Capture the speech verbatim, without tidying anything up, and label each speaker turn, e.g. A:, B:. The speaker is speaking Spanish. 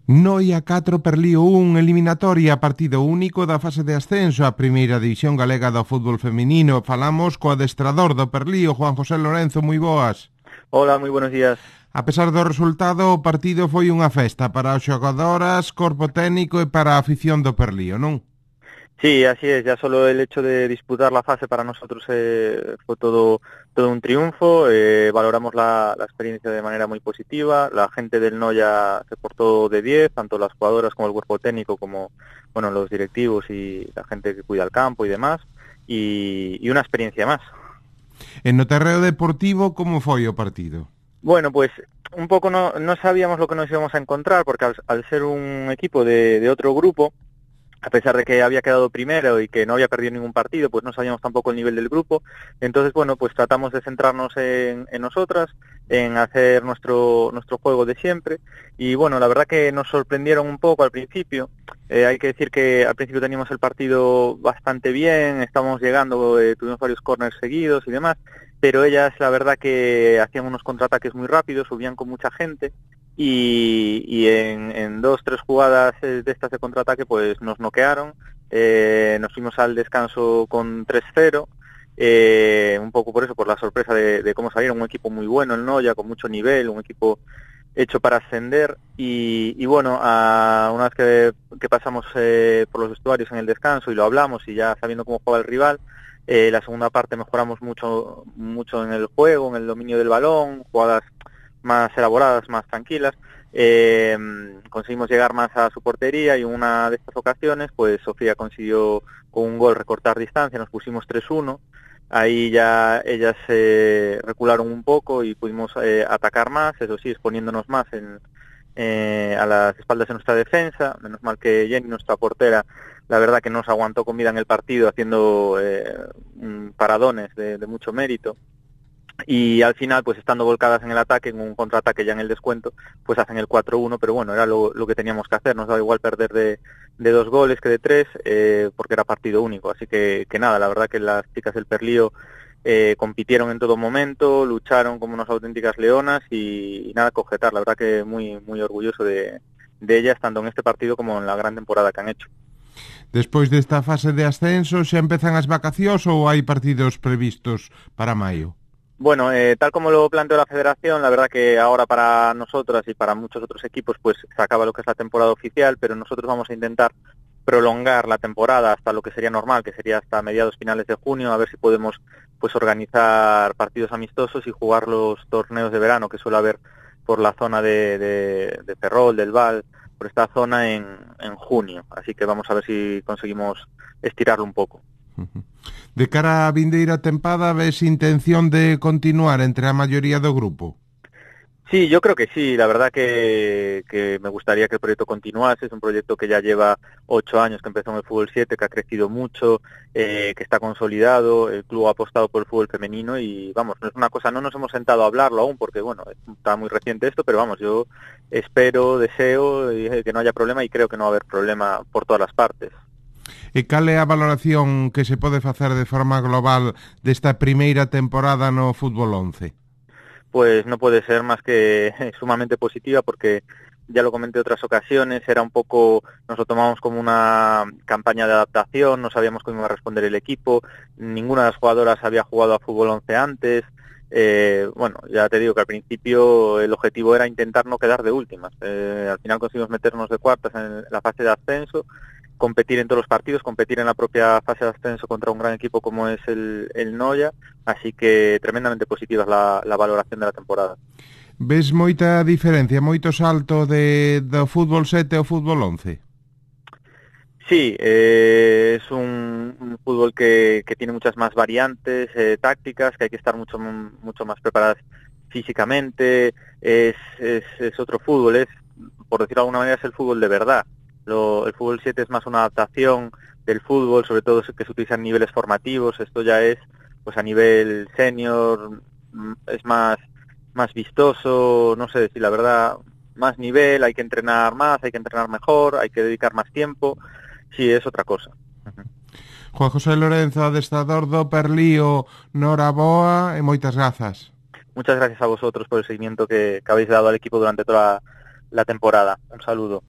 A: Noia catro, Perlío un, eliminatoria, partido único da fase de ascenso á primeira división galega do fútbol feminino. Falamos co adestrador do Perlío, Juan José Lorenzo, moi boas.
B: Hola, moi buenos días.
A: A pesar do resultado, o partido foi unha festa para as xogadoras, corpo técnico e para a afición do Perlío, non?
B: Sí, así es, ya solo el hecho de disputar la fase para nosotros eh, fue todo todo un triunfo, eh, valoramos la, la experiencia de manera muy positiva, la gente del Noia se portó de diez, tanto las jugadoras como el cuerpo técnico, como bueno los directivos y la gente que cuida el campo y demás, y, y una experiencia más.
A: En no terreo deportivo, como foi o partido?
B: Bueno, pues un poco no, no sabíamos lo que nos íbamos a encontrar, porque al, al ser un equipo de, de otro grupo, a pesar de que había quedado primero y que no había perdido ningún partido, pues no sabíamos tampoco el nivel del grupo. Entonces, bueno, pues tratamos de centrarnos en, en nosotras, en hacer nuestro nuestro juego de siempre. Y bueno, la verdad que nos sorprendieron un poco al principio. Eh, hay que decir que al principio teníamos el partido bastante bien, estábamos llegando, eh, tuvimos varios corners seguidos y demás, pero ellas la verdad que hacían unos contraataques muy rápidos, subían con mucha gente. Y, y en, en dos, tres jugadas de estas de contraataque pues nos noquearon, eh, nos fuimos al descanso con tres cero, eh, un poco por eso, por la sorpresa de, de cómo salieron, un equipo muy bueno el Noia, con mucho nivel, un equipo hecho para ascender, y, y bueno, a, una vez que, que pasamos eh, por los vestuarios en el descanso y lo hablamos y ya sabiendo cómo juega el rival, eh, la segunda parte mejoramos mucho, mucho en el juego, en el dominio del balón, jugadas más elaboradas, más tranquilas, eh, conseguimos llegar más a su portería y en una de estas ocasiones pues Sofía consiguió con un gol recortar distancia, nos pusimos tres uno, ahí ya ellas eh, recularon un poco y pudimos eh, atacar más, eso sí, exponiéndonos más en, eh, a las espaldas de nuestra defensa, menos mal que Jenny, nuestra portera, la verdad que nos aguantó con vida en el partido haciendo eh, paradones de, de mucho mérito. Y al final, pues estando volcadas en el ataque, en un contraataque ya en el descuento, pues hacen el cuatro uno, pero bueno, era lo, lo que teníamos que hacer, nos da igual perder de, de dos goles que de tres, eh, porque era partido único, así que, que nada, la verdad que las chicas del Perlío eh, compitieron en todo momento, lucharon como unas auténticas leonas y, y nada que objetar, la verdad que muy, muy orgulloso de, de ellas, tanto en este partido como en la gran temporada que han hecho.
A: Despois desta fase de ascenso, xa empezan as vacacións ou hai partidos previstos para maio?
B: Bueno, eh, tal como lo planteó la Federación, la verdad que ahora para nosotras y para muchos otros equipos pues se acaba lo que es la temporada oficial, pero nosotros vamos a intentar prolongar la temporada hasta lo que sería normal, que sería hasta mediados finales de junio, a ver si podemos pues organizar partidos amistosos y jugar los torneos de verano que suele haber por la zona de, de, de Ferrol, del Val, por esta zona en, en junio. Así que vamos a ver si conseguimos estirarlo un poco.
A: De cara á vindeira tempada, ves intención de continuar entre a maioría do grupo?
B: Sí, yo creo que sí, la verdad que, que me gustaría que el proyecto continuase, es un proyecto que ya lleva ocho años que empezó en el fútbol siete, que ha crecido mucho, eh, que está consolidado, el club ha apostado por el fútbol femenino y vamos, no es una cosa, no nos hemos sentado a hablarlo aún porque bueno, está muy reciente esto, pero vamos, yo espero, deseo que no haya problema y creo que no va a haber problema por todas las partes.
A: E cal é a valoración que se pode facer de forma global desta primeira temporada no fútbol once?
B: Pues no puede ser más que sumamente positiva porque ya lo comenté en otras ocasiones, era un poco, nos lo tomamos como una campaña de adaptación, no sabíamos cómo iba a responder el equipo, ninguna de las jugadoras había jugado a fútbol once antes, eh, bueno, ya te digo que al principio el objetivo era intentar no quedar de últimas, eh, al final conseguimos meternos de cuartas en la fase de ascenso, competir en todos los partidos, competir en la propia fase de ascenso contra un gran equipo como es el, el Noia, así que tremendamente positiva es la, la valoración de la temporada.
A: Ves moita diferencia, moito salto de, do fútbol sete ao fútbol once?
B: Sí, eh, es un, un fútbol que, que tiene muchas más variantes eh, tácticas, que hay que estar mucho, mucho más preparadas físicamente, es, es, es otro fútbol, es, por decirlo de alguna manera, es el fútbol de verdad. Lo, el fútbol siete es más una adaptación del fútbol, sobre todo que se utilizan niveles formativos, esto ya es pues a nivel senior, es más, más vistoso, no sé decir la verdad, más nivel, hay que entrenar más, hay que entrenar mejor, hay que dedicar más tiempo, sí, es otra cosa. Uh-huh.
A: Juan José Lorenzo, adestrador do Perlío, noraboa e moitas grazas.
B: Muchas gracias a vosotros por el seguimiento que, que habéis dado al equipo durante toda la, la temporada. Un saludo.